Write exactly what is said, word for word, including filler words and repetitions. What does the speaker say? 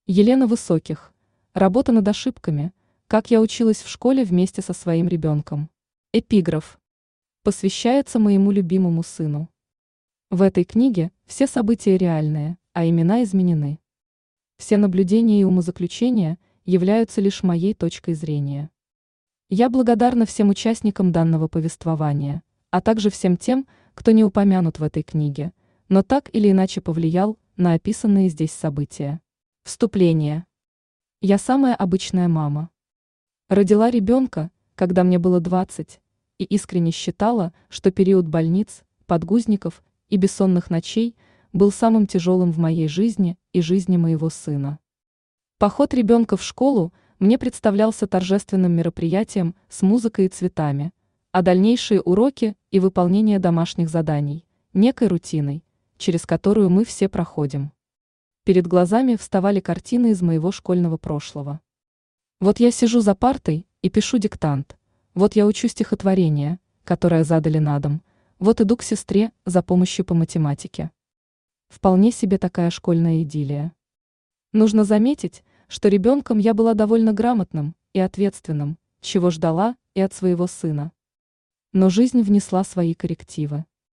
Елена Высоких. Работа над ошибками. Как я училась в школе вместе со своим ребенком. Эпиграф. Посвящается моему любимому сыну. В этой книге все события реальные, а имена изменены. Все наблюдения и умозаключения являются лишь моей точкой зрения. Я благодарна всем участникам данного повествования, а также всем тем, кто не упомянут в этой книге, но так или иначе повлиял на описанные здесь события. Вступление. Я самая обычная мама. Родила ребенка, когда мне было двадцать, и искренне считала, что период больниц, подгузников и бессонных ночей был самым тяжелым в моей жизни и жизни моего сына. Поход ребенка в школу мне представлялся торжественным мероприятием с музыкой и цветами, а дальнейшие уроки и выполнение домашних заданий – некой рутиной, через которую мы все проходим. Перед глазами вставали картины из моего школьного прошлого. Вот я сижу за партой и пишу диктант, вот я учу стихотворение, которое задали на дом, вот иду к сестре за помощью по математике. Вполне себе такая школьная идиллия. Нужно заметить, что ребенком я была довольно грамотным и ответственным, чего ждала и от своего сына. Но жизнь внесла свои коррективы.